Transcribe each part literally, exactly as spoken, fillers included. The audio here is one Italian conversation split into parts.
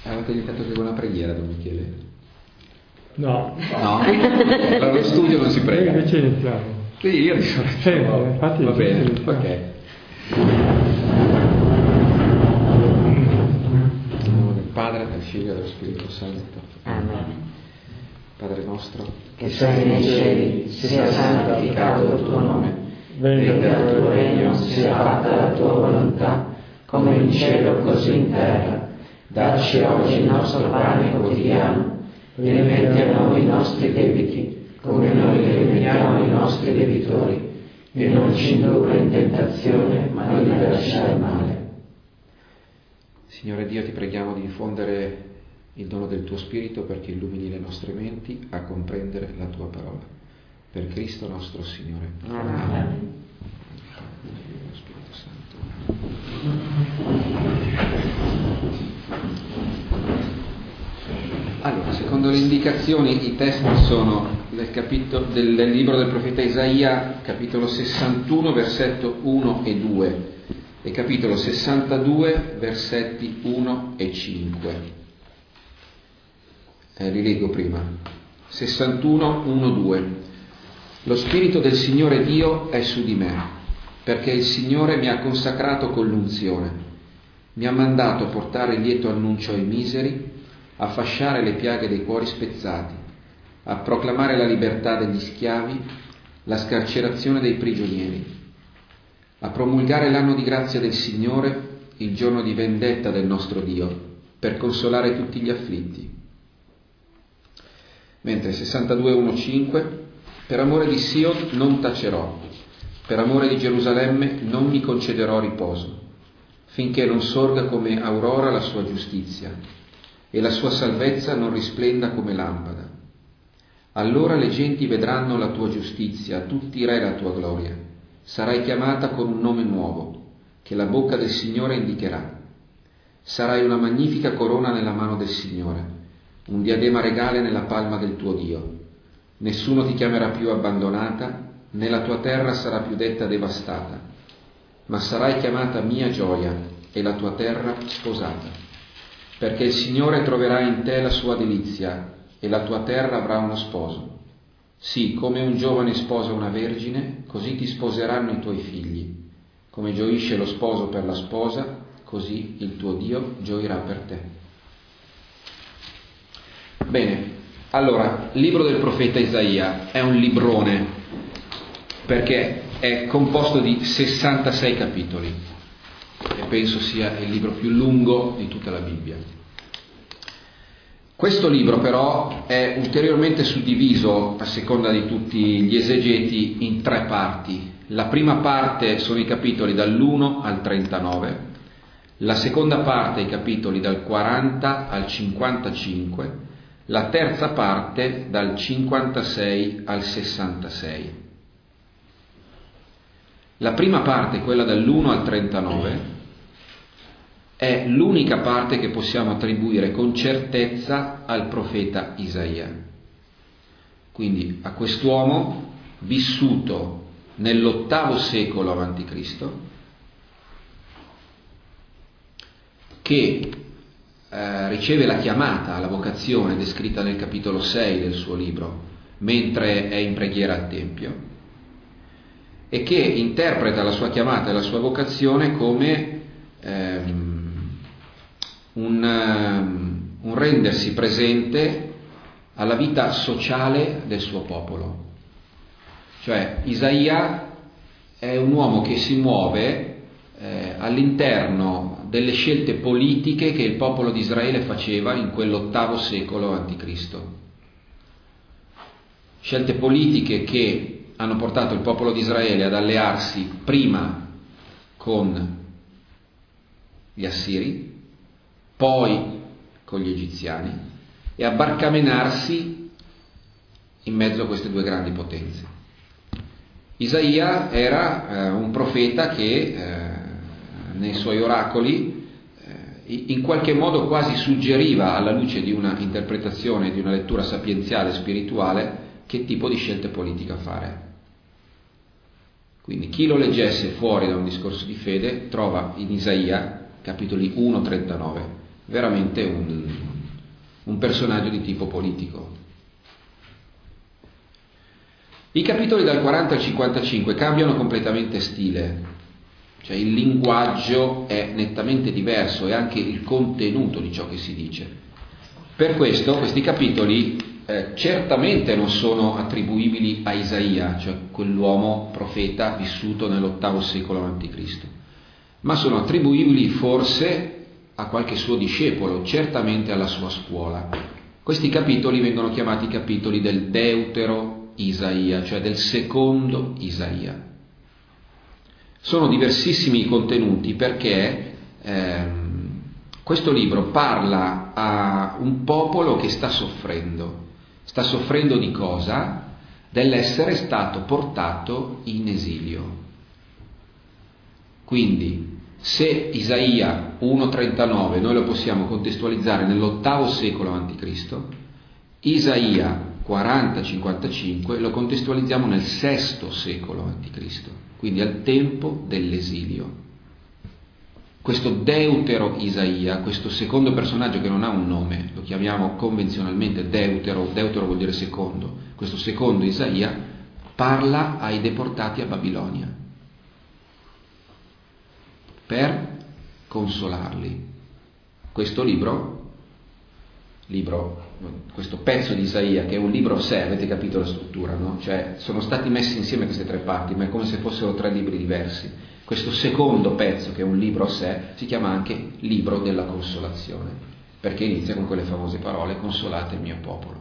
Avete iniziato con una preghiera, Don Michele? No. No? Allora lo studio non si prega. Io invece iniziamo. Sì, io di solito. Sempre, infatti. Va bene, iniziamo. ok. Nel nome del Padre, del Figlio e dello Spirito Santo. Amen. Padre nostro, Che sei nei cieli, sia santificato il tuo nome. Venga il tuo regno, sia fatta la tua volontà, come in cielo così in terra. Dacci oggi il nostro pane quotidiano, rimetti a noi i nostri debiti, come noi li rimettiamo ai nostri debitori, e non ci indurre in tentazione, ma liberaci dal male. Signore Dio, ti preghiamo di diffondere il dono del tuo Spirito perché illumini le nostre menti a comprendere la tua parola. Per Cristo nostro Signore. Amen. Spirito Santo. Allora, secondo le indicazioni, i testi sono del, capitolo, del, del libro del profeta Isaia, capitolo sessantuno, versetto uno e due, e capitolo sessantadue, versetti uno e cinque. Eh, li leggo prima. sessantuno, uno, due. Lo Spirito del Signore Dio è su di me, perché il Signore mi ha consacrato con l'unzione. Mi ha mandato a portare lieto annuncio ai miseri, a fasciare le piaghe dei cuori spezzati, a proclamare la libertà degli schiavi, la scarcerazione dei prigionieri, a promulgare l'anno di grazia del Signore, il giorno di vendetta del nostro Dio, per consolare tutti gli afflitti. Mentre sessantadue, uno, cinque, per amore di Sion non tacerò, per amore di Gerusalemme non mi concederò riposo, finché non sorga come aurora la sua giustizia e la sua salvezza non risplenda come lampada. Allora le genti vedranno la tua giustizia, tutti i re la tua gloria. Sarai chiamata con un nome nuovo, che la bocca del Signore indicherà. Sarai una magnifica corona nella mano del Signore, un diadema regale nella palma del tuo Dio. Nessuno ti chiamerà più abbandonata, né la tua terra sarà più detta devastata, ma sarai chiamata mia gioia e la tua terra sposata, perché il Signore troverà in te la sua delizia e la tua terra avrà uno sposo. Sì, come un giovane sposa una vergine, così ti sposeranno i tuoi figli. Come gioisce lo sposo per la sposa, così il tuo Dio gioirà per te. Bene. Allora, il libro del profeta Isaia è un librone perché è composto di sessantasei capitoli e penso sia il libro più lungo di tutta la Bibbia. Questo libro però è ulteriormente suddiviso, a seconda di tutti gli esegeti, in tre parti. La prima parte sono i capitoli dall'uno al trentanove, la seconda parte i capitoli dal quaranta al cinquantacinque, la terza parte dal cinquantasei al sessantasei. La prima parte, quella dall'uno al trentanove, è l'unica parte che possiamo attribuire con certezza al profeta Isaia. Quindi a quest'uomo vissuto nell'ottavo secolo avanti Cristo, che Eh, riceve la chiamata alla vocazione descritta nel capitolo sei del suo libro, mentre è in preghiera al Tempio, e che interpreta la sua chiamata e la sua vocazione come ehm, un, um, un rendersi presente alla vita sociale del suo popolo. Cioè Isaia è un uomo che si muove eh, all'interno delle scelte politiche che il popolo di Israele faceva in quell'ottavo secolo avanti Cristo. Scelte politiche che hanno portato il popolo di Israele ad allearsi prima con gli Assiri, poi con gli Egiziani, e a barcamenarsi in mezzo a queste due grandi potenze. Isaia era eh, un profeta che eh, nei suoi oracoli eh, in qualche modo quasi suggeriva, alla luce di una interpretazione, di una lettura sapienziale spirituale, che tipo di scelte politica fare. Quindi chi lo leggesse fuori da un discorso di fede trova in Isaia, capitoli uno trentanove, veramente un, un personaggio di tipo politico. I capitoli dal quaranta al cinquantacinque cambiano completamente stile, cioè il linguaggio è nettamente diverso e anche il contenuto di ciò che si dice. Per questo questi capitoli eh, certamente non sono attribuibili a Isaia, cioè quell'uomo profeta vissuto nell'ottavo secolo avanti Cristo, ma sono attribuibili forse a qualche suo discepolo, certamente alla sua scuola. Questi capitoli vengono chiamati capitoli del Deutero Isaia, cioè del secondo Isaia. Sono diversissimi i contenuti perché ehm, questo libro parla a un popolo che sta soffrendo. Sta soffrendo di cosa? Dell'essere stato portato in esilio. Quindi, se Isaia uno trentanove noi lo possiamo contestualizzare nell'ottavo secolo avanti Cristo, Isaia quaranta cinquantacinque lo contestualizziamo nel sesto secolo avanti Cristo, quindi al tempo dell'esilio. Questo Deutero Isaia, questo secondo personaggio che non ha un nome, lo chiamiamo convenzionalmente Deutero, Deutero vuol dire secondo, questo secondo Isaia parla ai deportati a Babilonia per consolarli. Questo libro libro, questo pezzo di Isaia, che è un libro a sé, avete capito la struttura, no? Cioè sono stati messi insieme queste tre parti, ma è come se fossero tre libri diversi. Questo secondo pezzo, che è un libro a sé, si chiama anche libro della consolazione, perché inizia con quelle famose parole: consolate il mio popolo.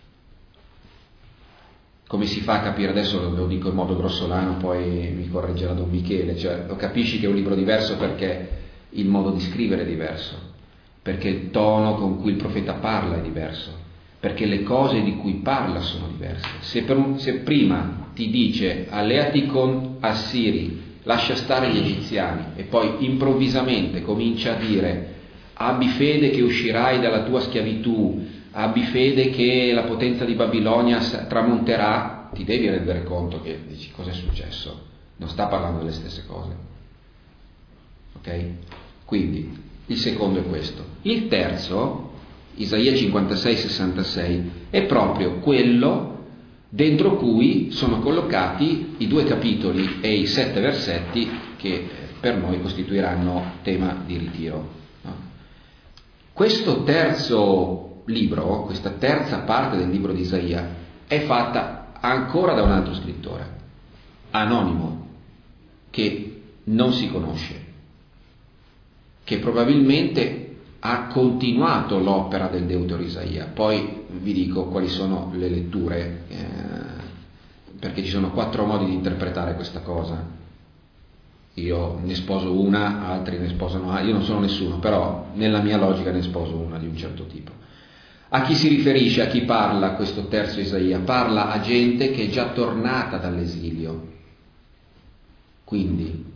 Come si fa a capire? Adesso lo dico in modo grossolano, poi mi correggerà Don Michele, cioè lo capisci che è un libro diverso perché il modo di scrivere è diverso, perché il tono con cui il profeta parla è diverso, perché le cose di cui parla sono diverse. Se, per un, se prima ti dice alleati con Assiri, lascia stare gli egiziani, e poi improvvisamente comincia a dire abbi fede che uscirai dalla tua schiavitù, abbi fede che la potenza di Babilonia tramonterà, ti devi rendere conto che dici cosa è successo, non sta parlando delle stesse cose. Ok? Quindi il secondo è questo. Il terzo, Isaia cinquantasei sessantasei, è proprio quello dentro cui sono collocati i due capitoli e i sette versetti che per noi costituiranno tema di ritiro. Questo terzo libro, questa terza parte del libro di Isaia, è fatta ancora da un altro scrittore, anonimo, che non si conosce, che probabilmente ha continuato l'opera del Deutero Isaia. Poi vi dico quali sono le letture, eh, perché ci sono quattro modi di interpretare questa cosa. Io ne sposo una, altri ne sposano altre, io non sono nessuno, però nella mia logica ne sposo una di un certo tipo. A chi si riferisce, a chi parla questo terzo Isaia? Parla a gente che è già tornata dall'esilio, quindi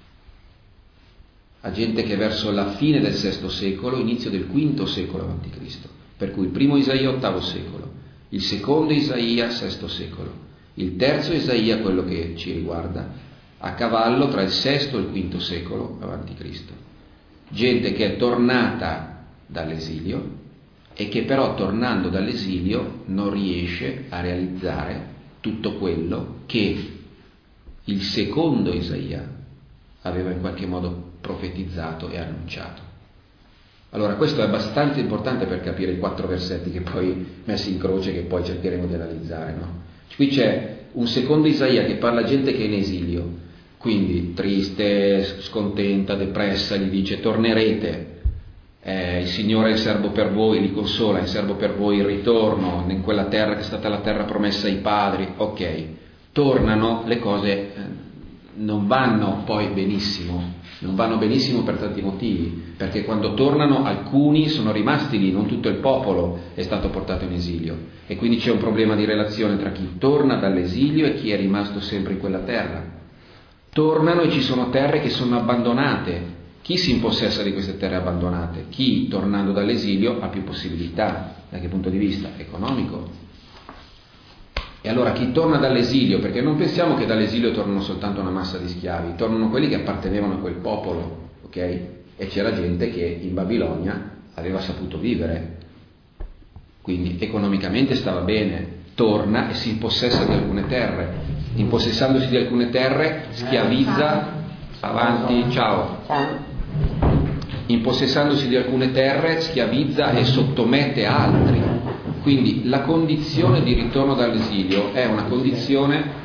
a gente che verso la fine del sesto secolo, inizio del quinto secolo avanti Cristo, per cui il primo Isaia ottavo secolo, il secondo Isaia sesto secolo, il terzo Isaia, quello che ci riguarda, a cavallo tra il sesto e il quinto secolo avanti Cristo. Gente che è tornata dall'esilio e che però tornando dall'esilio non riesce a realizzare tutto quello che il secondo Isaia aveva in qualche modo profetizzato e annunciato. Allora questo è abbastanza importante per capire i quattro versetti che poi messi in croce, che poi cercheremo di analizzare, no? Qui c'è un secondo Isaia che parla a gente che è in esilio, quindi triste, scontenta, depressa, gli dice tornerete, eh, il Signore è in serbo per voi, li consola, è in serbo per voi il ritorno in quella terra che è stata la terra promessa ai padri. Ok, tornano, le cose eh, non vanno poi benissimo, non vanno benissimo per tanti motivi, perché quando tornano alcuni sono rimasti lì, non tutto il popolo è stato portato in esilio, e quindi c'è un problema di relazione tra chi torna dall'esilio e chi è rimasto sempre in quella terra. Tornano e ci sono terre che sono abbandonate. Chi si impossessa di queste terre abbandonate? Chi, tornando dall'esilio, ha più possibilità. Da che punto di vista? Economico. E allora chi torna dall'esilio, perché non pensiamo che dall'esilio tornano soltanto una massa di schiavi, tornano quelli che appartenevano a quel popolo, ok? E c'era gente che in Babilonia aveva saputo vivere, quindi economicamente stava bene, torna e si impossessa di alcune terre, impossessandosi di alcune terre schiavizza, avanti, ciao, impossessandosi di alcune terre schiavizza e sottomette altri, quindi la condizione di ritorno dall'esilio è una condizione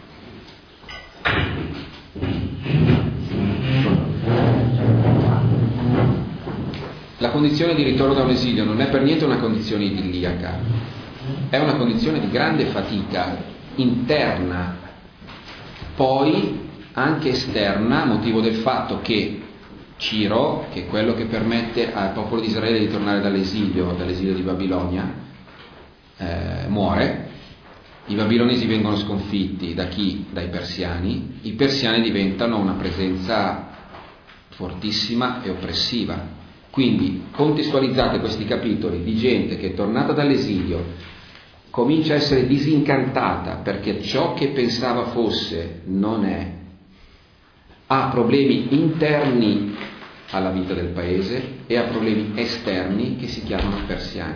La condizione di ritorno da un esilio non è per niente una condizione idilliaca, è una condizione di grande fatica interna, poi anche esterna, a motivo del fatto che Ciro, che è quello che permette al popolo di Israele di tornare dall'esilio, dall'esilio di Babilonia, eh, muore, i babilonesi vengono sconfitti da chi? Dai persiani, i persiani diventano una presenza fortissima e oppressiva. Quindi contestualizzate questi capitoli di gente che è tornata dall'esilio, comincia a essere disincantata perché ciò che pensava fosse non è, ha problemi interni alla vita del paese e ha problemi esterni che si chiamano persiani.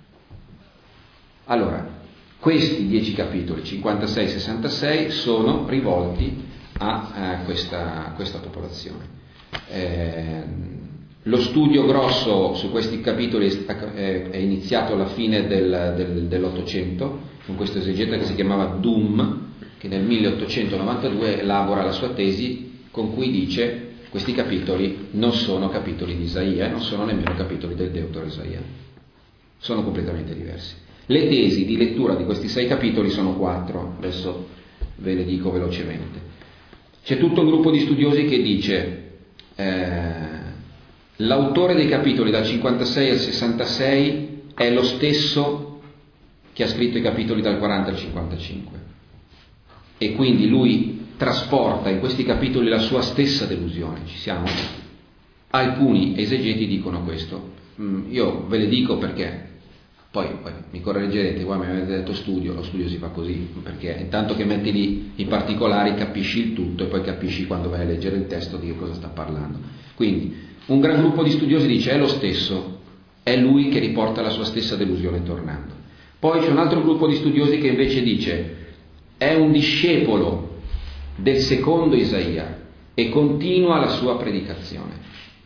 Allora, questi dieci capitoli, cinquantasei sessantasei, sono rivolti a, a, questa, a questa popolazione. Eh, Lo studio grosso su questi capitoli è, è iniziato alla fine del, del, dell'Ottocento, con questo esegeta che si chiamava Dum, che nel milleottocentonovantadue elabora la sua tesi con cui dice questi capitoli non sono capitoli di Isaia, non sono nemmeno capitoli del Deutero Isaia, sono completamente diversi. Le tesi di lettura di questi sei capitoli sono quattro, adesso ve le dico velocemente. C'è tutto un gruppo di studiosi che dice eh, l'autore dei capitoli dal cinquantasei al sessantasei è lo stesso che ha scritto i capitoli dal quaranta al cinquantacinque e quindi lui trasporta in questi capitoli la sua stessa delusione. Ci siamo? Alcuni esegeti dicono questo, mm, io ve le dico perché poi, poi mi correggerete, qua mi avete detto studio, lo studio si fa così, perché intanto che metti lì i particolari capisci il tutto e poi capisci quando vai a leggere il testo di che cosa sta parlando. Quindi un gran gruppo di studiosi dice è lo stesso, è lui che riporta la sua stessa delusione tornando. Poi c'è un altro gruppo di studiosi che invece dice è un discepolo del secondo Isaia e continua la sua predicazione.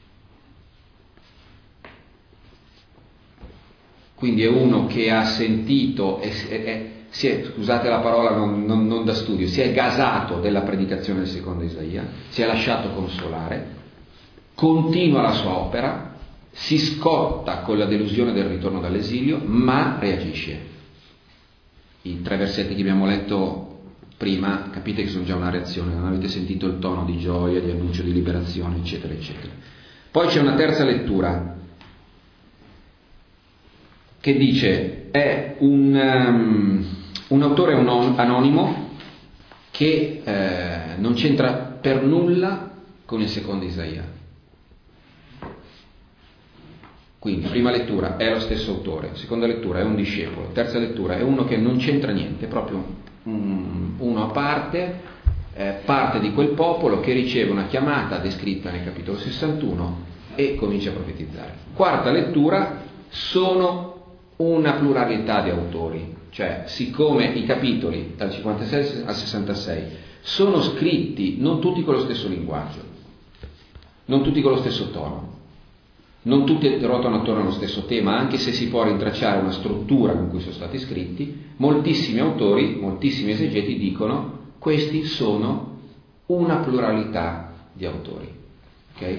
Quindi è uno che ha sentito, e, e, si è, scusate la parola non, non, non da studio, si è gasato della predicazione del secondo Isaia, si è lasciato consolare, continua la sua opera, si scotta con la delusione del ritorno dall'esilio, ma reagisce. I tre versetti che abbiamo letto prima, capite che sono già una reazione, non avete sentito il tono di gioia, di annuncio di liberazione, eccetera, eccetera. Poi c'è una terza lettura che dice è un, um, un autore anonimo che eh, non c'entra per nulla con il secondo Isaia. Quindi prima lettura è lo stesso autore, seconda lettura è un discepolo, terza lettura è uno che non c'entra niente, è proprio um, uno a parte, eh, parte di quel popolo che riceve una chiamata descritta nel capitolo sessantuno e comincia a profetizzare. Quarta lettura sono una pluralità di autori, cioè siccome i capitoli dal cinquantasei al sessantasei sono scritti non tutti con lo stesso linguaggio, non tutti con lo stesso tono, non tutti ruotano attorno allo stesso tema, anche se si può rintracciare una struttura con cui sono stati scritti, moltissimi autori, moltissimi esegeti dicono questi sono una pluralità di autori. Ok?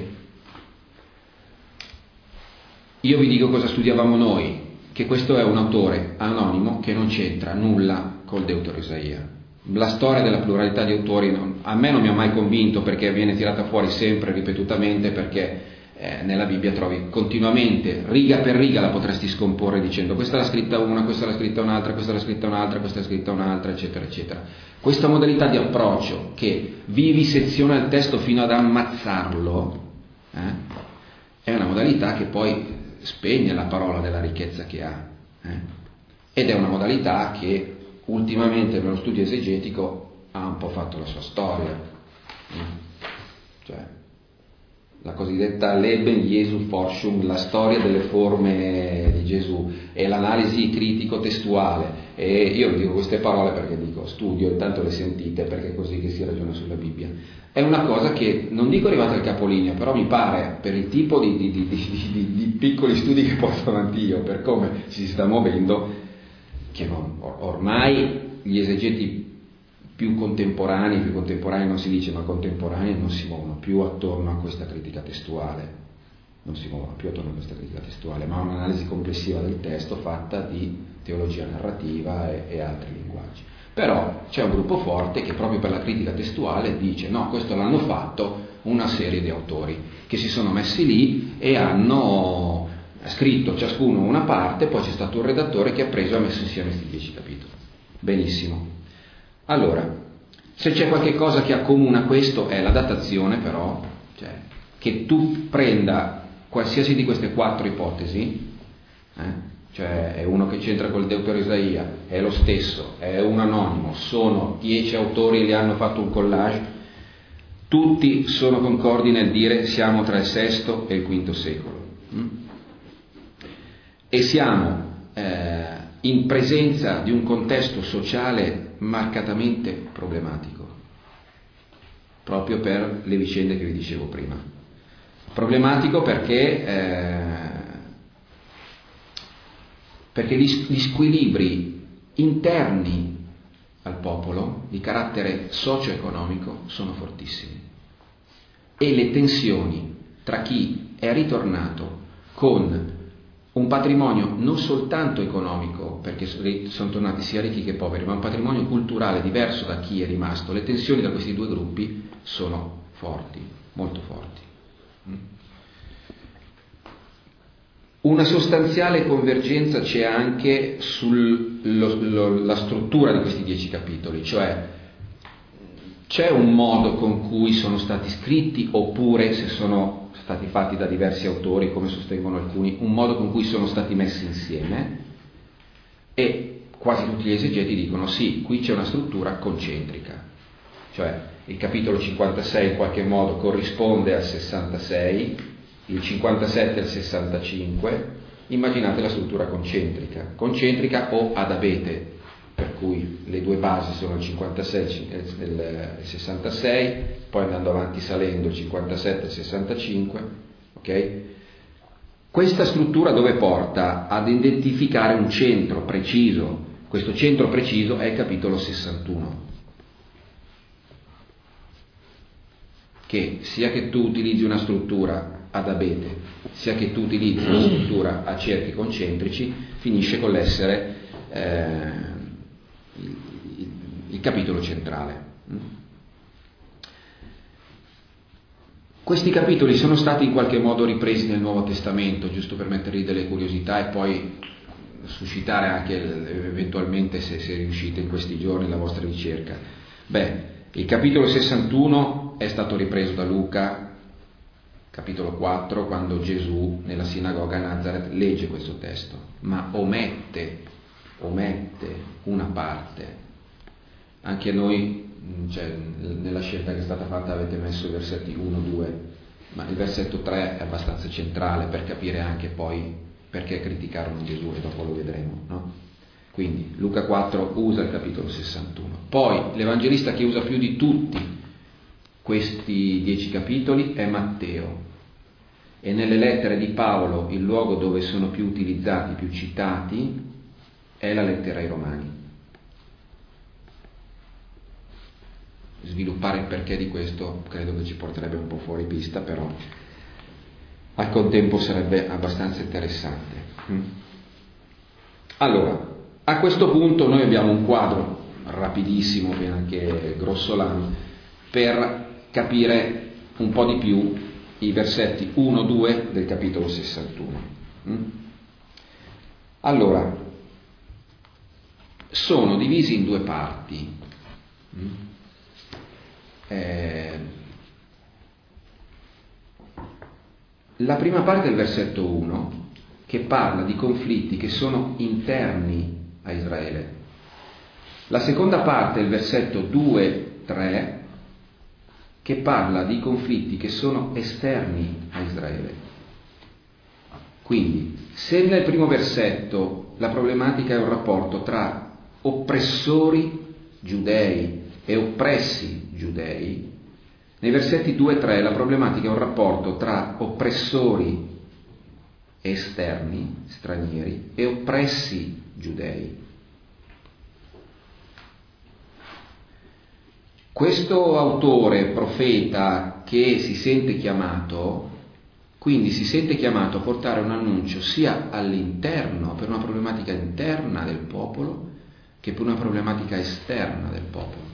Io vi dico cosa studiavamo noi, che questo è un autore anonimo che non c'entra nulla col Deutero Isaia. La storia della pluralità di autori non, a me non mi ha mai convinto, perché viene tirata fuori sempre ripetutamente, perché eh, nella Bibbia trovi continuamente, riga per riga la potresti scomporre dicendo questa l'ha scritta una, questa l'ha scritta un'altra, questa l'ha scritta un'altra, questa l'ha scritta un'altra, eccetera, eccetera. Questa modalità di approccio che viviseziona il testo fino ad ammazzarlo eh, è una modalità che poi spegne la parola della ricchezza che ha eh? ed è una modalità che ultimamente nello studio esegetico ha un po' fatto la sua storia, eh? Cioè la cosiddetta Leben Jesu Forschung, la storia delle forme di Gesù e l'analisi critico-testuale. E io dico queste parole perché dico studio, intanto le sentite, perché è così che si ragiona sulla Bibbia. È una cosa che non dico arrivata al capolinea, però mi pare, per il tipo di, di, di, di, di, di piccoli studi che porto avanti io, per come ci si sta muovendo, che non, ormai gli esegeti più contemporanei, più contemporanei non si dice, ma contemporanei non si muovono più attorno a questa critica testuale, non si muovono più attorno a questa critica testuale, ma un'analisi complessiva del testo fatta di teologia narrativa e, e altri linguaggi. Però c'è un gruppo forte che proprio per la critica testuale dice no, questo l'hanno fatto una serie di autori che si sono messi lì e hanno scritto ciascuno una parte, poi c'è stato un redattore che ha preso e ha messo insieme questi dieci capitoli. Benissimo. Allora, se c'è qualche cosa che accomuna questo è la datazione, però, cioè che tu prenda qualsiasi di queste quattro ipotesi, eh, cioè è uno che c'entra col Deutero Isaia, è lo stesso, è un anonimo, sono dieci autori e li hanno fatto un collage, tutti sono concordi nel dire siamo tra il sesto e il quinto secolo. Mm? E siamo eh, in presenza di un contesto sociale marcatamente problematico, proprio per le vicende che vi dicevo prima. Problematico perché, eh, perché gli, gli squilibri interni al popolo di carattere socio-economico sono fortissimi e le tensioni tra chi è ritornato con un patrimonio non soltanto economico, perché sono tornati sia ricchi che poveri, ma un patrimonio culturale diverso da chi è rimasto, le tensioni da questi due gruppi sono forti, molto forti. Una sostanziale convergenza c'è anche sulla struttura di questi dieci capitoli, cioè c'è un modo con cui sono stati scritti, oppure se sono stati fatti da diversi autori, come sostengono alcuni, un modo con cui sono stati messi insieme, e quasi tutti gli esegeti dicono sì, qui c'è una struttura concentrica, cioè il capitolo cinquantasei in qualche modo corrisponde al sessantasei, il cinquantasette al sessantacinque, immaginate la struttura concentrica, concentrica o ad abete, per cui le due basi sono il cinquantasei e il sessantasei, poi andando avanti salendo il cinquantasette e il sessantacinque, ok? Questa struttura dove porta? Ad identificare un centro preciso. Questo centro preciso è il capitolo sessantuno, che sia che tu utilizzi una struttura ad abete, sia che tu utilizzi una struttura a cerchi concentrici, finisce con l'essere eh, il, il, il capitolo centrale. Questi capitoli sono stati in qualche modo ripresi nel Nuovo Testamento, giusto per mettergli delle curiosità e poi suscitare anche eventualmente, se, se riuscite in questi giorni, la vostra ricerca. Beh, il capitolo sessantuno è stato ripreso da Luca, capitolo quattro, quando Gesù nella sinagoga a Nazaret legge questo testo, ma omette, omette una parte. Anche noi, cioè, nella scelta che è stata fatta avete messo i versetti uno, due, ma il versetto tre è abbastanza centrale per capire anche poi perché criticarono Gesù, e dopo lo vedremo, no? Quindi Luca quattro usa il capitolo sessantuno. Poi l'evangelista che usa più di tutti questi dieci capitoli è Matteo, e nelle lettere di Paolo il luogo dove sono più utilizzati, più citati, è la lettera ai Romani. Sviluppare il perché di questo credo che ci porterebbe un po' fuori pista, però al contempo sarebbe abbastanza interessante. Allora, a questo punto noi abbiamo un quadro rapidissimo, anche grossolano, per capire un po' di più i versetti uno due del capitolo sessantuno. Allora, sono divisi in due parti. Eh, la prima parte del versetto uno, che parla di conflitti che sono interni a Israele. La seconda parte, il versetto due tre, che parla di conflitti che sono esterni a Israele. Quindi, se nel primo versetto la problematica è un rapporto tra oppressori giudei e oppressi giudei, nei versetti due e tre la problematica è un rapporto tra oppressori esterni, stranieri, e oppressi giudei. Questo autore, profeta, che si sente chiamato, quindi si sente chiamato a portare un annuncio sia all'interno, per una problematica interna del popolo, che per una problematica esterna del popolo.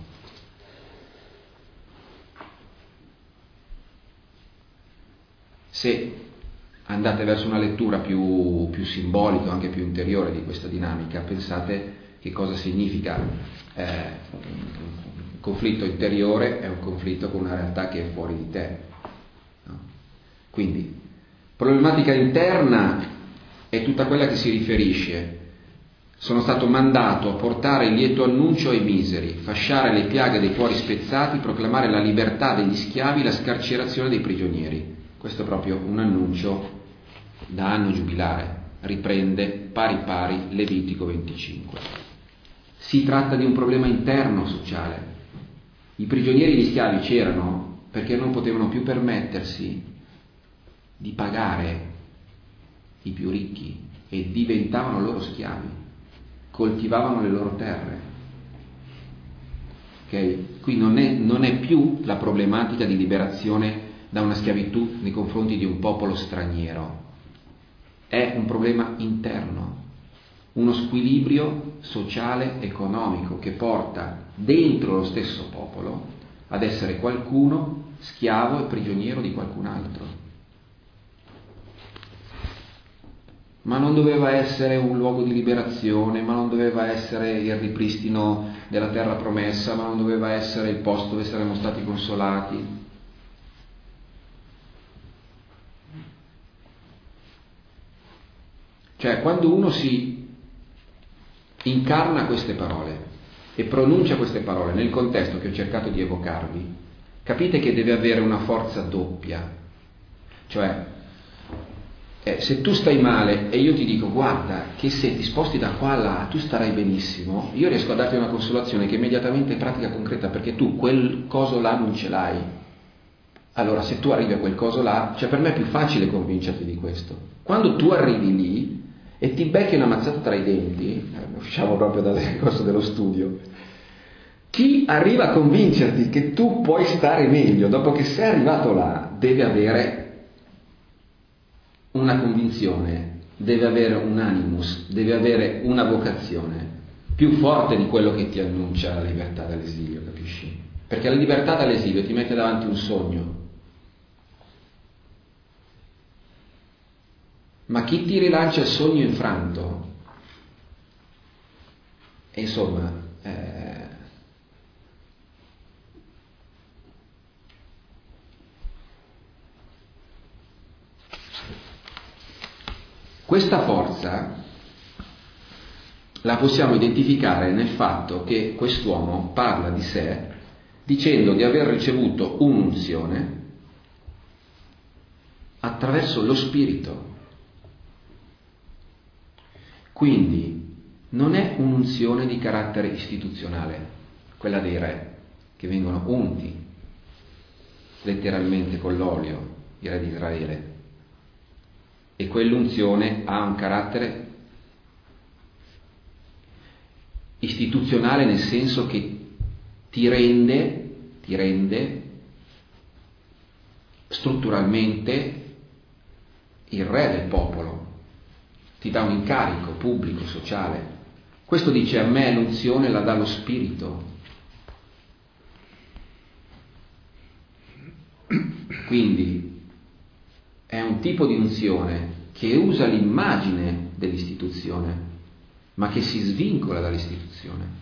Se andate verso una lettura più, più simbolica, anche più interiore di questa dinamica, pensate che cosa significa eh, un conflitto interiore, è un conflitto con una realtà che è fuori di te. No? Quindi, problematica interna è tutta quella che si riferisce: sono stato mandato a portare il lieto annuncio ai miseri, fasciare le piaghe dei cuori spezzati, proclamare la libertà degli schiavi, la scarcerazione dei prigionieri. Questo è proprio un annuncio da anno giubilare, riprende pari pari Levitico venticinque. Si tratta di un problema interno sociale. I prigionieri e gli schiavi c'erano perché non potevano più permettersi di pagare i più ricchi e diventavano loro schiavi, coltivavano le loro terre. Okay? Qui non è, non è più la problematica di liberazione da una schiavitù nei confronti di un popolo straniero, è un problema interno, uno squilibrio sociale economico che porta dentro lo stesso popolo ad essere qualcuno schiavo e prigioniero di qualcun altro. Ma non doveva essere un luogo di liberazione, ma non doveva essere il ripristino della terra promessa, ma non doveva essere il posto dove saremmo stati consolati. Cioè, quando uno si incarna queste parole e pronuncia queste parole nel contesto che ho cercato di evocarvi, capite che deve avere una forza doppia. Cioè, eh, se tu stai male e io ti dico guarda che se ti sposti da qua a là tu starai benissimo, io riesco a darti una consolazione che immediatamente è pratica concreta, perché tu quel coso là non ce l'hai. Allora se tu arrivi a quel coso là, cioè per me è più facile convincerti di questo. Quando tu arrivi lì e ti becchi una mazzata tra i denti, eh, usciamo proprio dal discorso dello studio, chi arriva a convincerti che tu puoi stare meglio dopo che sei arrivato là deve avere una convinzione, deve avere un animus, deve avere una vocazione più forte di quello che ti annuncia la libertà dall'esilio, capisci? Perché la libertà dall'esilio ti mette davanti un sogno, ma chi ti rilancia il sogno infranto, e insomma, eh, questa forza la possiamo identificare nel fatto che quest'uomo parla di sé dicendo di aver ricevuto un'unzione attraverso lo Spirito. Quindi non è un'unzione di carattere istituzionale, quella dei re, che vengono unti letteralmente con l'olio, i re di Israele, e quell'unzione ha un carattere istituzionale nel senso che ti rende, ti rende strutturalmente il re del popolo, ti dà un incarico pubblico, sociale. Questo dice: a me l'unzione la dà lo Spirito. Quindi è un tipo di unzione che usa l'immagine dell'istituzione, ma che si svincola dall'istituzione.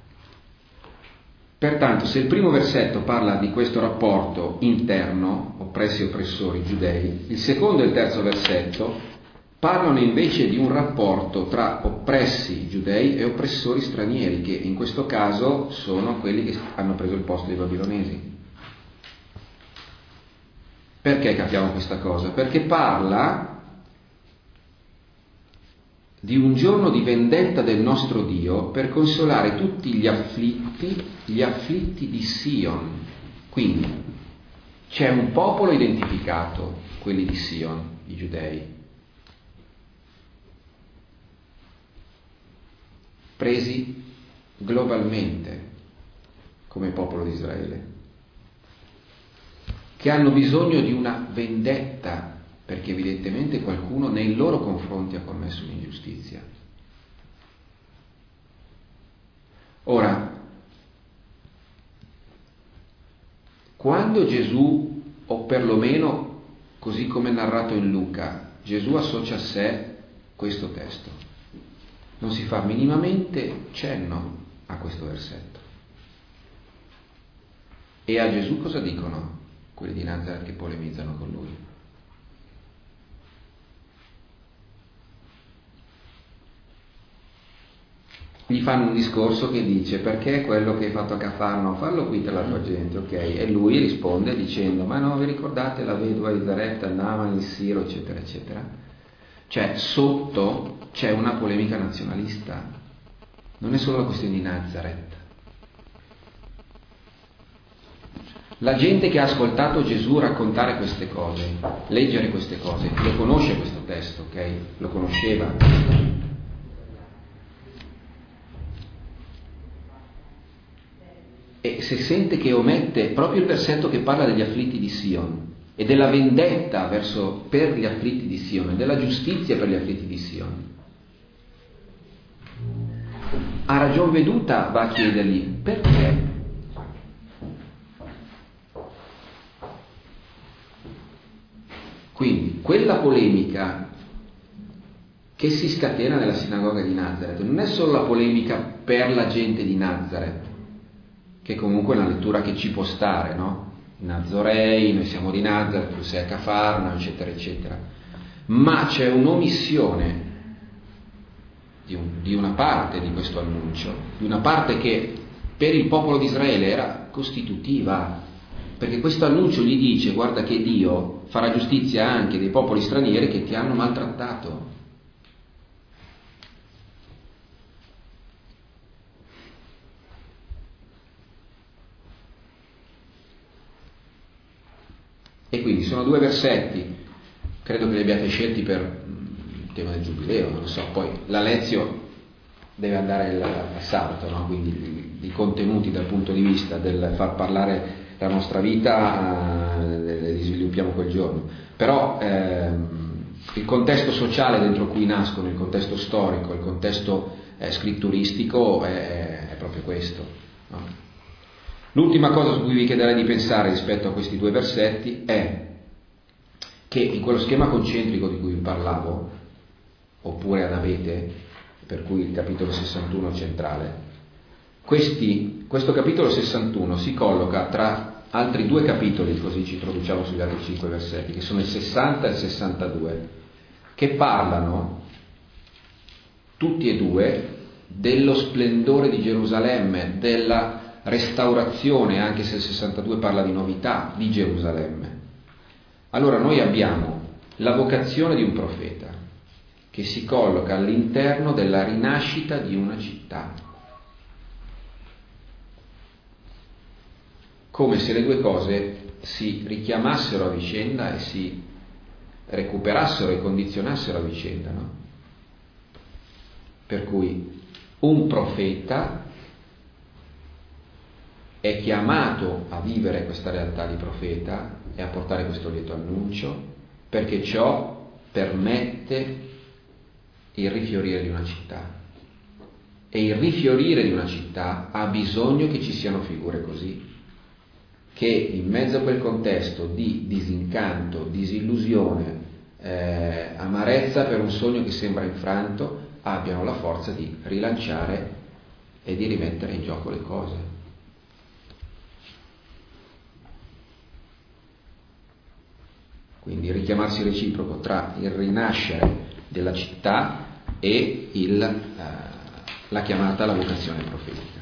Pertanto, se il primo versetto parla di questo rapporto interno, oppressi e oppressori giudei, il secondo e il terzo versetto parlano invece di un rapporto tra oppressi giudei e oppressori stranieri, che in questo caso sono quelli che hanno preso il posto dei babilonesi. Perché capiamo questa cosa? Perché parla di un giorno di vendetta del nostro Dio per consolare tutti gli afflitti, gli afflitti di Sion. Quindi c'è un popolo identificato, quelli di Sion, i giudei, presi globalmente come popolo di Israele, che hanno bisogno di una vendetta, perché evidentemente qualcuno nei loro confronti ha commesso un'ingiustizia. Ora, quando Gesù, o perlomeno così come è narrato in Luca, Gesù associa a sé questo testo, non si fa minimamente cenno a questo versetto. E a Gesù cosa dicono quelli di Nazaret che polemizzano con lui? Gli fanno un discorso che dice: perché quello che hai fatto a Cafarno, fallo qui tra la tua gente, ok? E lui risponde dicendo: ma no, vi ricordate la vedova di Zaretta, Naaman, il Siro, eccetera, eccetera? Cioè, sotto c'è una polemica nazionalista, non è solo la questione di Nazaret. La gente che ha ascoltato Gesù raccontare queste cose, leggere queste cose, lo conosce questo testo, ok? Lo conosceva. E se sente che omette proprio il versetto che parla degli afflitti di Sion e della vendetta verso, per gli afflitti di Sion e della giustizia per gli afflitti di Sion, a ragion veduta va a chiedergli: perché? Quindi quella polemica che si scatena nella sinagoga di Nazaret non è solo la polemica per la gente di Nazaret, che comunque è una lettura che ci può stare, no? I Nazorei, noi siamo di Nazaret, tu sei a Cafarno, eccetera, eccetera. Ma c'è un'omissione di, un, di una parte di questo annuncio, di una parte che per il popolo di Israele era costitutiva, perché questo annuncio gli dice: guarda che Dio farà giustizia anche dei popoli stranieri che ti hanno maltrattato. E quindi sono due versetti, credo che li abbiate scelti per il tema del giubileo, non lo so, poi la lezione deve andare il sabato, no? Quindi i contenuti dal punto di vista del far parlare la nostra vita eh, li sviluppiamo quel giorno, però ehm, il contesto sociale dentro cui nascono, il contesto storico, il contesto eh, scritturistico è, è proprio questo, no? L'ultima cosa su cui vi chiederei di pensare rispetto a questi due versetti è che in quello schema concentrico di cui vi parlavo, oppure ad Abete, per cui il capitolo sessantuno è centrale, questi, questo capitolo sessantuno si colloca tra altri due capitoli, così ci introduciamo sugli altri cinque versetti, che sono il sessanta e il sessantadue, che parlano tutti e due dello splendore di Gerusalemme, della restaurazione, anche se il sessantadue parla di novità, di Gerusalemme. Allora noi abbiamo la vocazione di un profeta che si colloca all'interno della rinascita di una città, come se le due cose si richiamassero a vicenda e si recuperassero e condizionassero a vicenda, no? Per cui un profeta è chiamato a vivere questa realtà di profeta e a portare questo lieto annuncio, perché ciò permette il rifiorire di una città. E il rifiorire di una città ha bisogno che ci siano figure così, che in mezzo a quel contesto di disincanto, disillusione, eh, amarezza per un sogno che sembra infranto, abbiano la forza di rilanciare e di rimettere in gioco le cose. quindi richiamarsi reciproco tra il rinascere della città e il, eh, la chiamata alla vocazione profetica.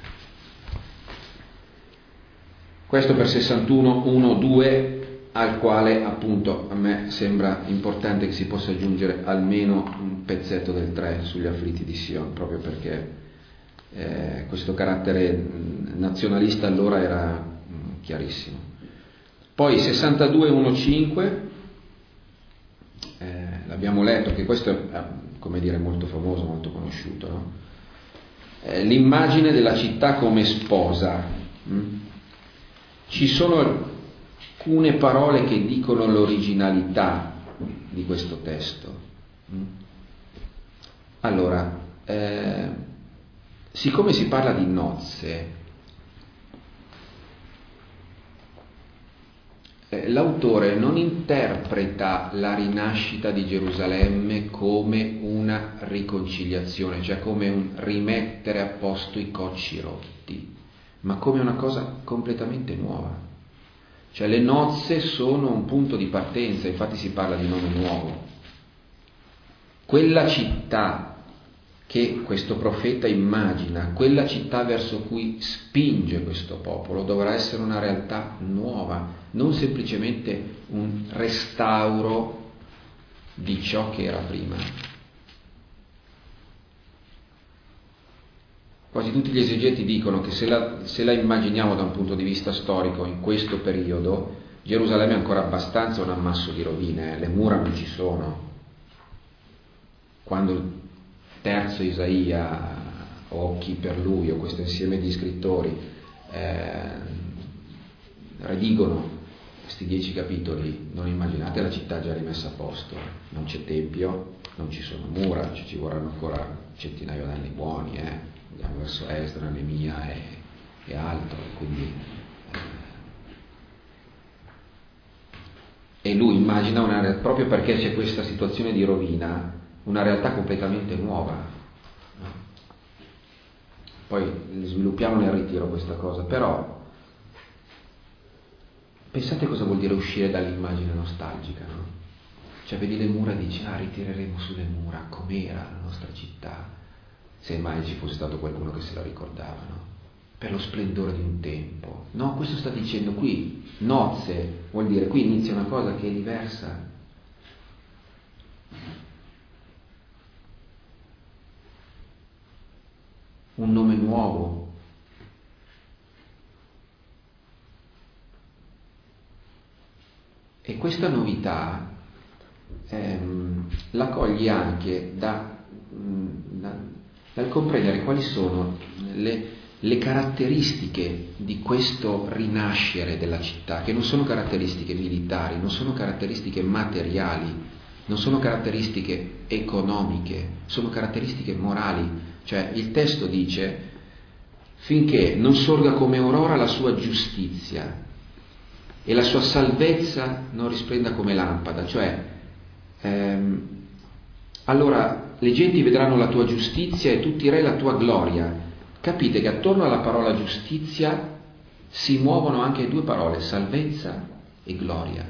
Questo per sessantuno uno due, al quale appunto a me sembra importante che si possa aggiungere almeno un pezzetto del tre sugli afflitti di Sion, proprio perché eh, questo carattere nazionalista allora era mh, chiarissimo. Poi sessantadue uno cinque, eh, l'abbiamo letto, che questo è, come dire, molto famoso, molto conosciuto, no? Eh, l'immagine della città come sposa. Mh? Ci sono alcune parole che dicono l'originalità di questo testo. Allora, eh, siccome si parla di nozze, eh, l'autore non interpreta la rinascita di Gerusalemme come una riconciliazione, cioè come un rimettere a posto i cocci rotti, ma come una cosa completamente nuova. Cioè le nozze sono un punto di partenza, infatti si parla di nome nuovo. Quella città che questo profeta immagina, quella città verso cui spinge questo popolo, dovrà essere una realtà nuova, non semplicemente un restauro di ciò che era prima. Quasi tutti gli esegeti dicono che se la, se la immaginiamo da un punto di vista storico in questo periodo, Gerusalemme è ancora abbastanza un ammasso di rovine, eh? Le mura non ci sono. Quando il terzo Isaia o chi per lui o questo insieme di scrittori eh, redigono questi dieci capitoli, non immaginate la città già rimessa a posto, non c'è tempio, non ci sono mura, ci, ci vorranno ancora un centinaio d'anni buoni, eh? Andiamo verso Esdra, Neemia e, e altro, quindi eh, e lui immagina una, proprio perché c'è questa situazione di rovina, una realtà completamente nuova. Poi sviluppiamo nel ritiro questa cosa, però pensate cosa vuol dire uscire dall'immagine nostalgica, no? Cioè vedi le mura e dici, ah, ritireremo sulle mura com'era la nostra città, se mai ci fosse stato qualcuno che se la ricordava, no? Per lo splendore di un tempo. No, questo sta dicendo qui, nozze, vuol dire qui inizia una cosa che è diversa. Un nome nuovo. E questa novità ehm, la cogli anche da, da, dal comprendere quali sono le, le caratteristiche di questo rinascere della città, che non sono caratteristiche militari, non sono caratteristiche materiali, non sono caratteristiche economiche, sono caratteristiche morali. Cioè il testo dice: finché non sorga come aurora la sua giustizia e la sua salvezza non risplenda come lampada, cioè ehm, allora le genti vedranno la tua giustizia e tutti i re la tua gloria. Capite che attorno alla parola giustizia si muovono anche due parole, salvezza e gloria.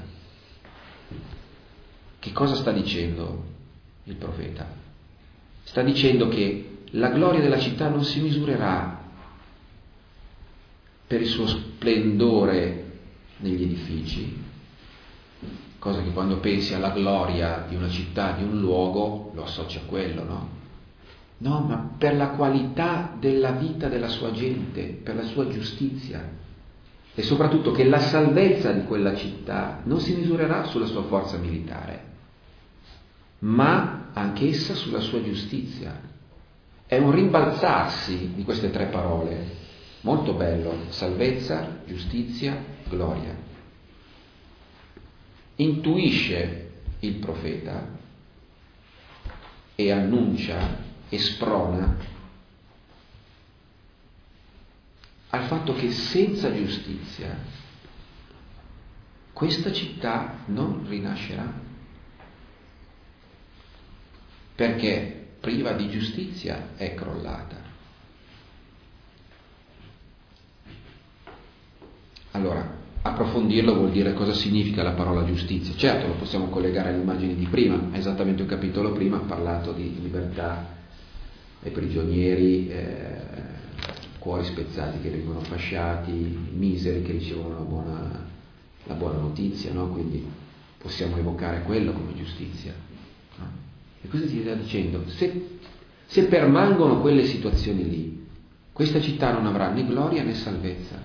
Che cosa sta dicendo il profeta? Sta dicendo che la gloria della città non si misurerà per il suo splendore negli edifici, cosa che quando pensi alla gloria di una città, di un luogo, lo associ a quello, no? No, ma per la qualità della vita della sua gente, per la sua giustizia, e soprattutto che la salvezza di quella città non si misurerà sulla sua forza militare, ma anch'essa sulla sua giustizia. È un rimbalzarsi di queste tre parole, molto bello: salvezza, giustizia, gloria. Intuisce il profeta e annuncia e sprona al fatto che senza giustizia questa città non rinascerà, perché priva di giustizia è crollata. Allora, a approfondirlo vuol dire cosa significa la parola giustizia. Certo, lo possiamo collegare alle immagini di prima, esattamente un capitolo prima ha parlato di libertà ai prigionieri, eh, cuori spezzati che vengono fasciati, miseri che ricevono la buona, la buona notizia, no? Quindi possiamo evocare quello come giustizia, no? E cosa si sta dicendo? Se, se permangono quelle situazioni lì, questa città non avrà né gloria né salvezza.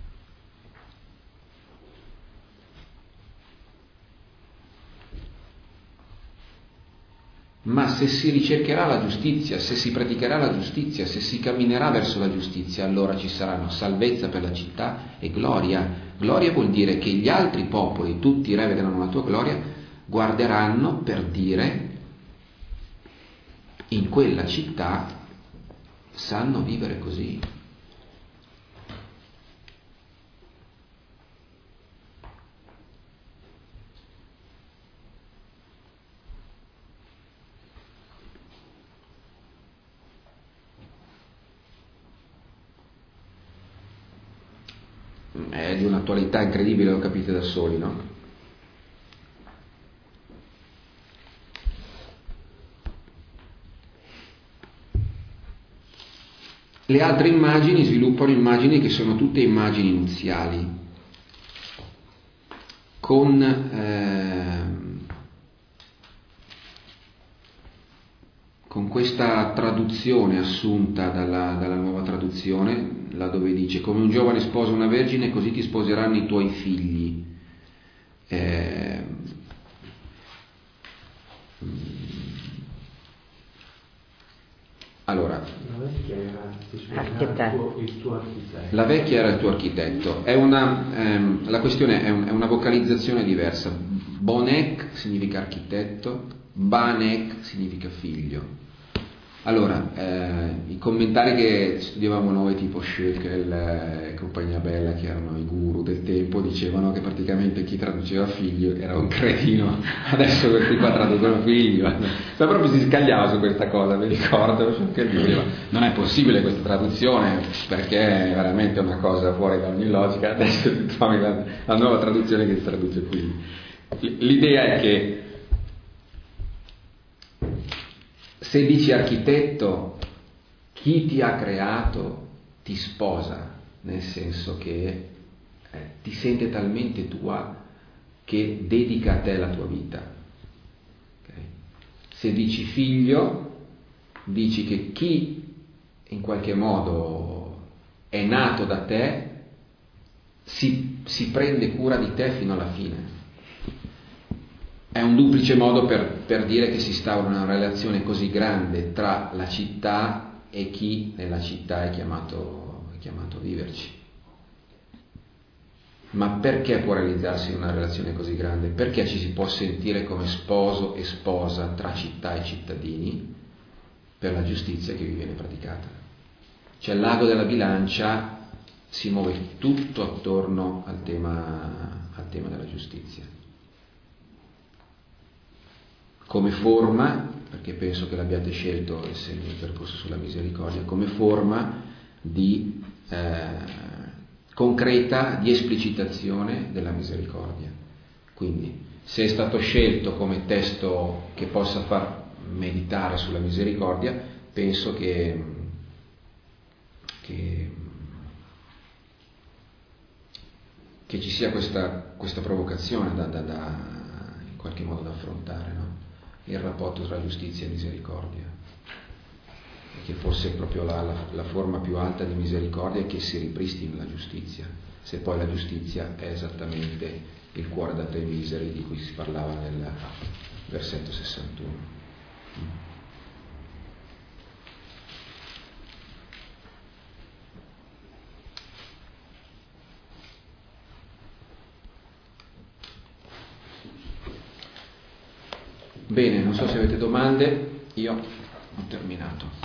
Ma se si ricercherà la giustizia, se si praticherà la giustizia, se si camminerà verso la giustizia, allora ci saranno salvezza per la città e gloria. Gloria vuol dire che gli altri popoli, tutti i re vedranno la tua gloria, guarderanno per dire: in quella città sanno vivere così. È di un'attualità incredibile, lo capite da soli, no? Le altre immagini sviluppano immagini che sono tutte immagini nuziali, con eh, con questa traduzione assunta dalla, dalla nuova traduzione, là dove dice: come un giovane sposa una vergine, così ti sposeranno i tuoi figli. Eh, allora, La vecchia era Architetto. il tuo architetto. la vecchia era il tuo architetto. È una, ehm, la questione è, un, è una vocalizzazione diversa. Bonek significa architetto, Banek significa figlio. Allora, eh, i commentari che studiavamo noi, tipo Schöckel e compagnia bella, che erano i guru del tempo, dicevano che praticamente chi traduceva figlio era un cretino. Adesso questi qua traducono figlio. Ma proprio si scagliava su questa cosa, mi ricordo. Schöckel diceva: non è possibile questa traduzione, perché è veramente una cosa fuori da ogni logica. Adesso trovi la, la nuova traduzione che si traduce qui. L'idea è che se dici architetto, chi ti ha creato ti sposa, nel senso che eh, ti sente talmente tua che dedica a te la tua vita. Okay? Se dici figlio, dici che chi in qualche modo è nato da te si, si prende cura di te fino alla fine. È un duplice modo per, per dire che si instaura una relazione così grande tra la città e chi nella città è chiamato, è chiamato a viverci. Ma perché può realizzarsi una relazione così grande? Perché ci si può sentire come sposo e sposa tra città e cittadini per la giustizia che vi viene praticata. Cioè, il lago della bilancia si muove tutto attorno al tema, al tema della giustizia. Come forma, perché penso che l'abbiate scelto essendo il percorso sulla misericordia, come forma di eh, concreta di esplicitazione della misericordia. Quindi, se è stato scelto come testo che possa far meditare sulla misericordia, penso che, che, che ci sia questa, questa provocazione da, da, da, in qualche modo da affrontare, no? Il rapporto tra giustizia e misericordia, che forse è proprio la, la, la forma più alta di misericordia è che si ripristini la giustizia, se poi la giustizia è esattamente il cuore da te miseri di cui si parlava nel versetto sessantuno. Bene, non so se avete domande, io ho terminato.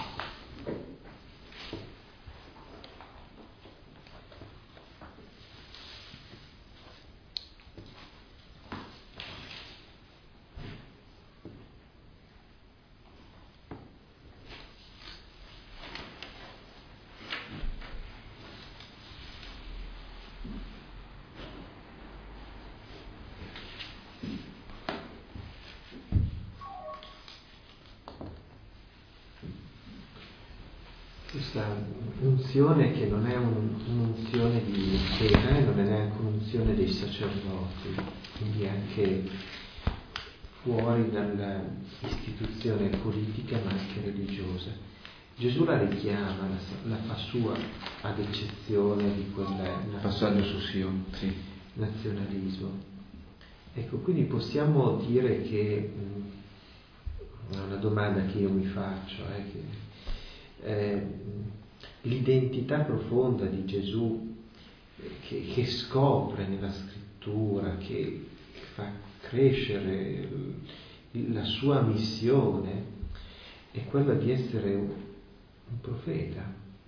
questa unzione che non è un, un'unzione di Chiesa e non è neanche un'unzione dei sacerdoti, quindi anche fuori dall'istituzione politica ma anche religiosa. Gesù la richiama, la, la fa sua, ad eccezione di quel passaggio su Sion, sì. nazionalismo. Ecco, quindi possiamo dire che, mh, è una domanda che io mi faccio, è che eh, l'identità profonda di Gesù che, che scopre nella scrittura, che fa crescere la sua missione, è quella di essere un, un profeta,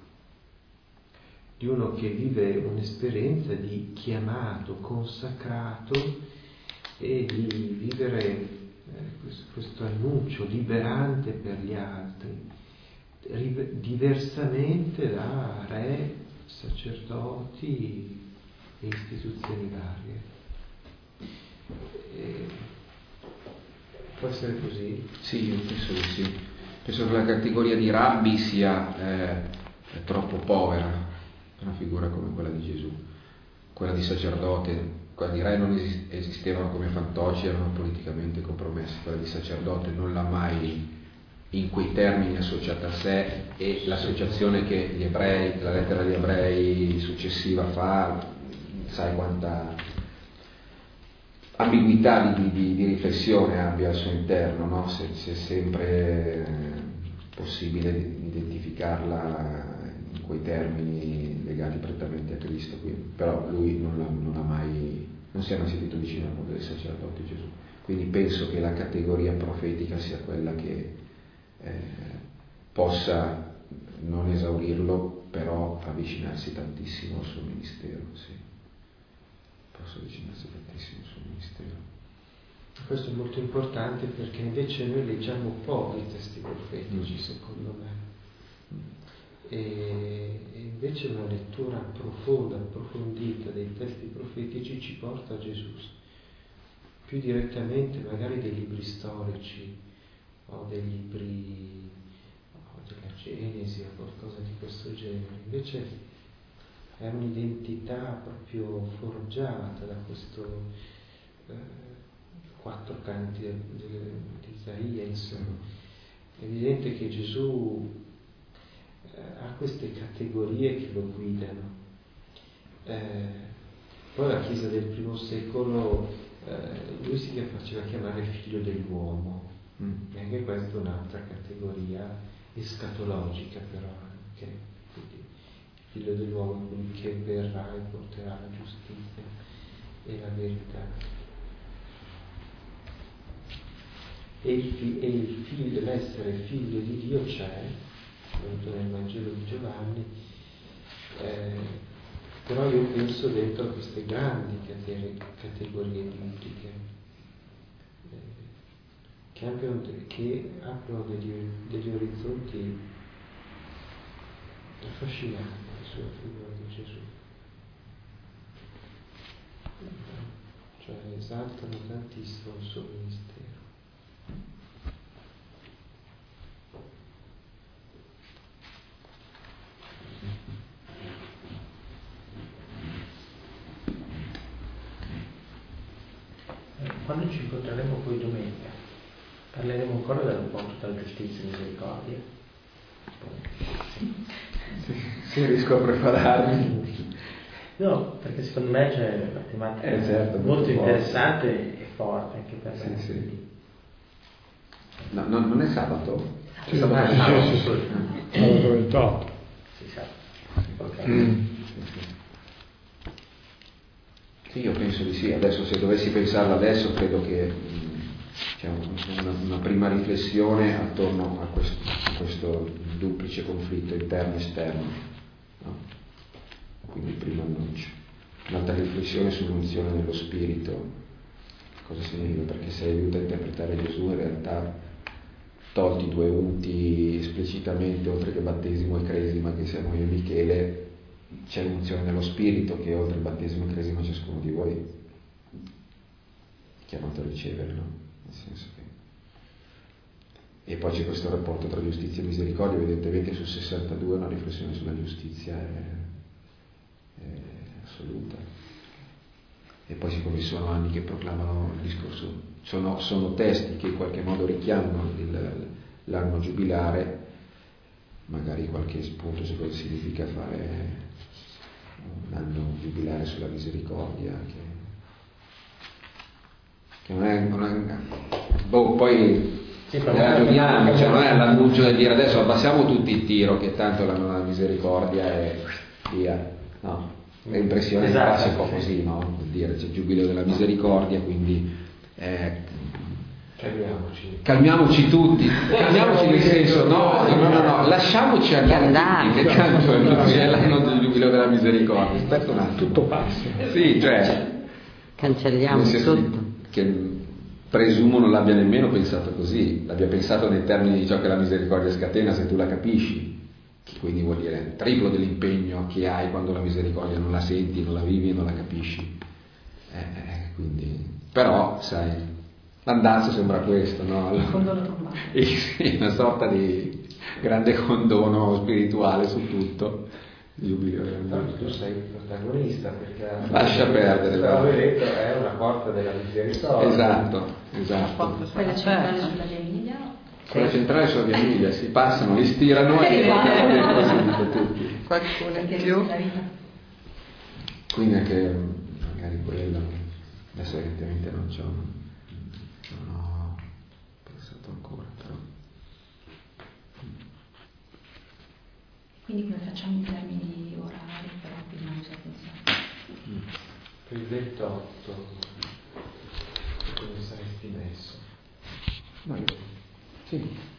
di uno che vive un'esperienza di chiamato, consacrato, e di vivere eh, questo, questo annuncio liberante per gli altri, diversamente da re, sacerdoti e istituzioni varie. E può essere così? Sì, io penso che sì. Penso che la categoria di rabbi sia eh, troppo povera per una figura come quella di Gesù. Quella di sacerdote, quella di re non esistevano come fantocci, erano politicamente compromessi. Quella di sacerdote non l'ha mai in quei termini associata a sé, e l'associazione che gli ebrei, la lettera agli ebrei successiva fa, sai quanta ambiguità di, di, di riflessione abbia al suo interno, no? se, se è sempre possibile identificarla in quei termini legati prettamente a Cristo. Quindi, però lui non, l'ha, non ha mai, non si è mai sentito vicino al mondo dei sacerdoti Gesù. Quindi penso che la categoria profetica sia quella che eh, possa non esaurirlo, però avvicinarsi tantissimo al suo ministero, sì. Posso avvicinarsi tantissimo al suo ministero. Questo è molto importante, perché invece noi leggiamo poco i testi profetici, mm. secondo me. Mm. E, e invece una lettura profonda, approfondita dei testi profetici ci porta a Gesù, più direttamente magari dei libri storici o dei libri o della Genesi o qualcosa di questo genere. Invece è un'identità proprio forgiata da questo eh, quattro canti di, di Isaia, insomma. È evidente che Gesù eh, ha queste categorie che lo guidano. Eh, poi la Chiesa del primo secolo, eh, lui si faceva chiamare figlio dell'uomo, mm. e anche questa è un'altra categoria escatologica, però anche, quindi, figlio dell'uomo, colui che verrà e porterà la giustizia e la verità. E, il fi- e il figlio, l'essere figlio di Dio c'è, venuto nel Vangelo di Giovanni, eh, però io penso dentro a queste grandi cate- categorie bibliche eh, che aprono, che aprono degli, degli orizzonti affascinanti sulla figura di Gesù, cioè esaltano tantissimo il suo ministero. Quando ci incontreremo poi domenica, parleremo ancora del rapporto tra giustizia e misericordia? Sì, sì, sì, riesco a prepararmi. No, perché secondo me c'è una tematica eh, certo, molto interessante e forte anche per me. Sì, sì. No, no, non è sabato? Sì, sabato, sì, sabato, sì, sabato, sì. Sabato ventotto. Sì, sabato. Ok. Mm. Sì, io penso di sì. Adesso, se dovessi pensarla adesso, credo che mh, c'è una, una prima riflessione attorno a questo, a questo duplice conflitto interno e esterno, no? Quindi il primo annuncio. Un'altra riflessione sull'unzione dello Spirito, cosa significa? Perché se aiuta a interpretare Gesù, in realtà, tolti i due unti esplicitamente, oltre che battesimo e cresima, che siamo io e Michele, c'è l'unzione dello Spirito che oltre il battesimo e cresima ciascuno di voi è chiamato a ricevere, no? Nel senso E poi c'è questo rapporto tra giustizia e misericordia, evidentemente sul sessantadue una riflessione sulla giustizia è, è assoluta. E poi siccome sono anni che proclamano il discorso, sono, sono testi che in qualche modo richiamano il, l'anno giubilare, magari qualche spunto su cosa significa fare un anno giubilare sulla misericordia, che, che non è, non è boh, poi sì, ne ragioniamo, cioè non è l'annuncio del dire adesso abbassiamo tutti il tiro che tanto l'anno della misericordia e via, no, l'impressione esatto, che passa un po' così, no? Vuol dire c'è il giubileo della misericordia, quindi eh, calmiamoci calmiamoci tutti, calmiamoci nel senso no, no, no, no, no lasciamoci andare tutti, che tanto è l'anno del giubileo della misericordia, aspetta un attimo, tutto passa, sì, cioè cancelliamo tutto, che presumo non l'abbia nemmeno pensato così, l'abbia pensato nei termini di ciò che la misericordia scatena, se tu la capisci, che quindi vuol dire il triplo dell'impegno che hai quando la misericordia non la senti, non la vivi e non la capisci. Eh, quindi, però, sai, l'andazzo sembra questo, no? E, sì, una sorta di grande condono spirituale su tutto. Tanto tu sei il protagonista, perché lascia perdere, l'avevo detto, è una porta della misericordia. Esatto, esatto. Quella centrale sulla via Emilia? Quella centrale sulla via Emilia, si passano, li stirano e li tutti. Qualcuno in più. Quindi anche magari quello, adesso evidentemente non c'ho, non ho pensato ancora, però. Quindi come facciamo in termini orari, però quindi non so pensare. Mm. Per il ventotto, come saresti messo? No, io, sì.